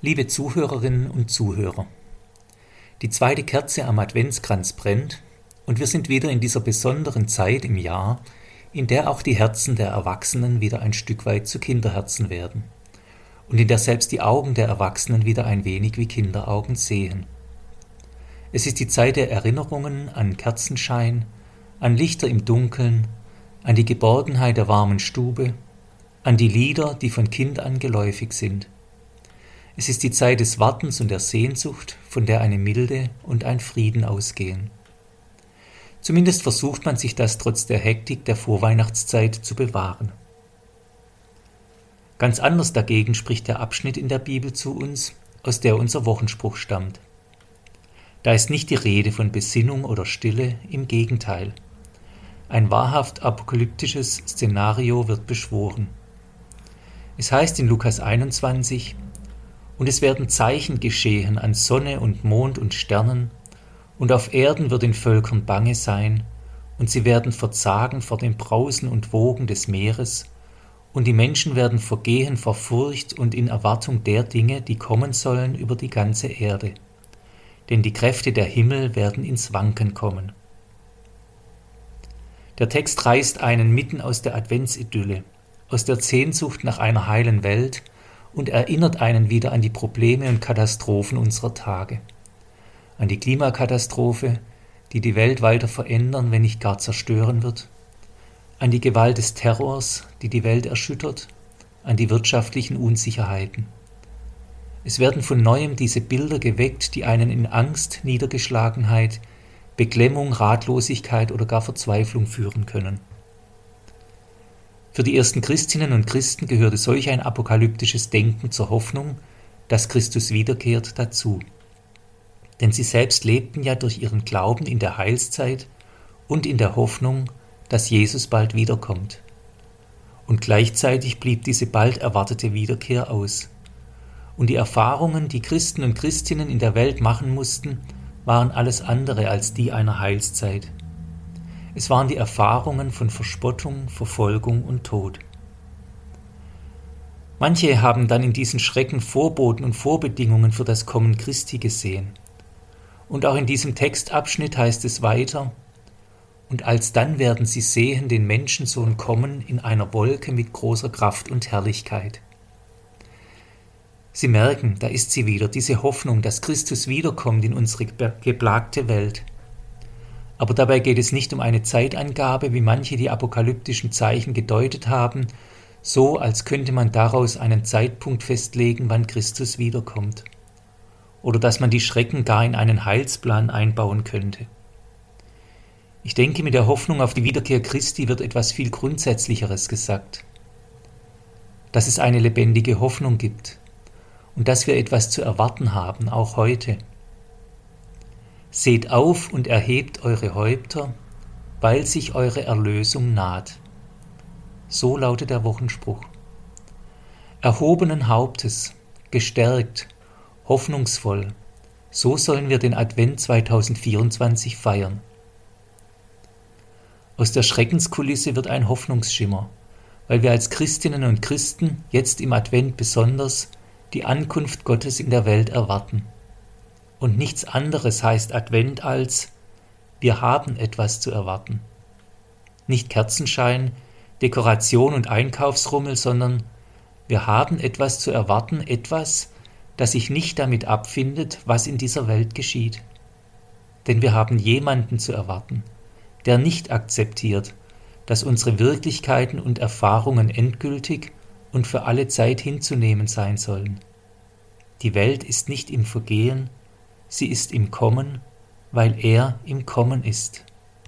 Liebe Zuhörerinnen und Zuhörer, die zweite Kerze am Adventskranz brennt und wir sind wieder in dieser besonderen Zeit im Jahr, in der auch die Herzen der Erwachsenen wieder ein Stück weit zu Kinderherzen werden und in der selbst die Augen der Erwachsenen wieder ein wenig wie Kinderaugen sehen. Es ist die Zeit der Erinnerungen an Kerzenschein, an Lichter im Dunkeln, an die Geborgenheit der warmen Stube, an die Lieder, die von Kind an geläufig sind. Es ist die Zeit des Wartens und der Sehnsucht, von der eine Milde und ein Frieden ausgehen. Zumindest versucht man sich das trotz der Hektik der Vorweihnachtszeit zu bewahren. Ganz anders dagegen spricht der Abschnitt in der Bibel zu uns, aus der unser Wochenspruch stammt. Da ist nicht die Rede von Besinnung oder Stille, im Gegenteil. Ein wahrhaft apokalyptisches Szenario wird beschworen. Es heißt in Lukas 21, und es werden Zeichen geschehen an Sonne und Mond und Sternen, und auf Erden wird den Völkern bange sein, und sie werden verzagen vor dem Brausen und Wogen des Meeres, und die Menschen werden vergehen vor Furcht und in Erwartung der Dinge, die kommen sollen über die ganze Erde. Denn die Kräfte der Himmel werden ins Wanken kommen. Der Text reißt einen mitten aus der Adventsidylle, aus der Sehnsucht nach einer heilen Welt, und erinnert einen wieder an die Probleme und Katastrophen unserer Tage. An die Klimakatastrophe, die die Welt weiter verändern, wenn nicht gar zerstören wird. An die Gewalt des Terrors, die die Welt erschüttert. An die wirtschaftlichen Unsicherheiten. Es werden von Neuem diese Bilder geweckt, die einen in Angst, Niedergeschlagenheit, Beklemmung, Ratlosigkeit oder gar Verzweiflung führen können. Für die ersten Christinnen und Christen gehörte solch ein apokalyptisches Denken zur Hoffnung, dass Christus wiederkehrt, dazu. Denn sie selbst lebten ja durch ihren Glauben in der Heilszeit und in der Hoffnung, dass Jesus bald wiederkommt. Und gleichzeitig blieb diese bald erwartete Wiederkehr aus. Und die Erfahrungen, die Christen und Christinnen in der Welt machen mussten, waren alles andere als die einer Heilszeit. Es waren die Erfahrungen von Verspottung, Verfolgung und Tod. Manche haben dann in diesen Schrecken Vorboten und Vorbedingungen für das Kommen Christi gesehen. Und auch in diesem Textabschnitt heißt es weiter, und alsdann werden sie sehen den Menschensohn kommen in einer Wolke mit großer Kraft und Herrlichkeit. Sie merken, da ist sie wieder, diese Hoffnung, dass Christus wiederkommt in unsere geplagte Welt. Aber dabei geht es nicht um eine Zeitangabe, wie manche die apokalyptischen Zeichen gedeutet haben, so als könnte man daraus einen Zeitpunkt festlegen, wann Christus wiederkommt. Oder dass man die Schrecken gar in einen Heilsplan einbauen könnte. Ich denke, mit der Hoffnung auf die Wiederkehr Christi wird etwas viel Grundsätzlicheres gesagt. Dass es eine lebendige Hoffnung gibt und dass wir etwas zu erwarten haben, auch heute. Seht auf und erhebt eure Häupter, weil sich eure Erlösung naht. So lautet der Wochenspruch. Erhobenen Hauptes, gestärkt, hoffnungsvoll, so sollen wir den Advent 2024 feiern. Aus der Schreckenskulisse wird ein Hoffnungsschimmer, weil wir als Christinnen und Christen jetzt im Advent besonders die Ankunft Gottes in der Welt erwarten. Und nichts anderes heißt Advent als, wir haben etwas zu erwarten. Nicht Kerzenschein, Dekoration und Einkaufsrummel, sondern wir haben etwas zu erwarten, etwas, das sich nicht damit abfindet, was in dieser Welt geschieht. Denn wir haben jemanden zu erwarten, der nicht akzeptiert, dass unsere Wirklichkeiten und Erfahrungen endgültig und für alle Zeit hinzunehmen sein sollen. Die Welt ist nicht im Vergehen, sie ist im Kommen, weil er im Kommen ist.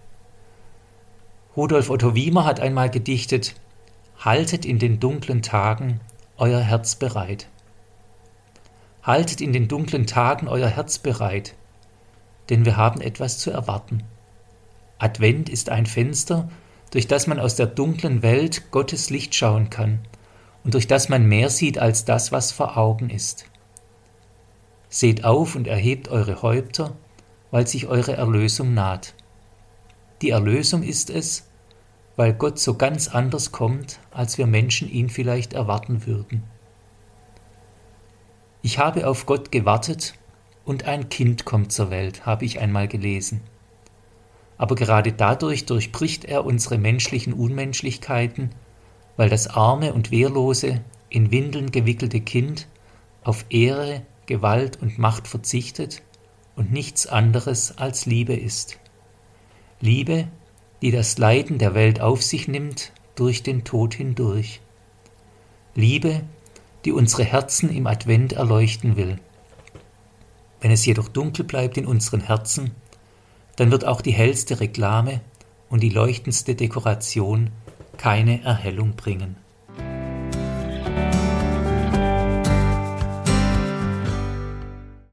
Rudolf Otto Wiemer hat einmal gedichtet, haltet in den dunklen Tagen euer Herz bereit. Haltet in den dunklen Tagen euer Herz bereit, denn wir haben etwas zu erwarten. Advent ist ein Fenster, durch das man aus der dunklen Welt Gottes Licht schauen kann und durch das man mehr sieht als das, was vor Augen ist. Seht auf und erhebt eure Häupter, weil sich eure Erlösung naht. Die Erlösung ist es, weil Gott so ganz anders kommt, als wir Menschen ihn vielleicht erwarten würden. Ich habe auf Gott gewartet und ein Kind kommt zur Welt, habe ich einmal gelesen. Aber gerade dadurch durchbricht er unsere menschlichen Unmenschlichkeiten, weil das arme und wehrlose, in Windeln gewickelte Kind auf Ehre, Gewalt und Macht verzichtet und nichts anderes als Liebe ist. Liebe, die das Leiden der Welt auf sich nimmt, durch den Tod hindurch. Liebe, die unsere Herzen im Advent erleuchten will. Wenn es jedoch dunkel bleibt in unseren Herzen, dann wird auch die hellste Reklame und die leuchtendste Dekoration keine Erhellung bringen.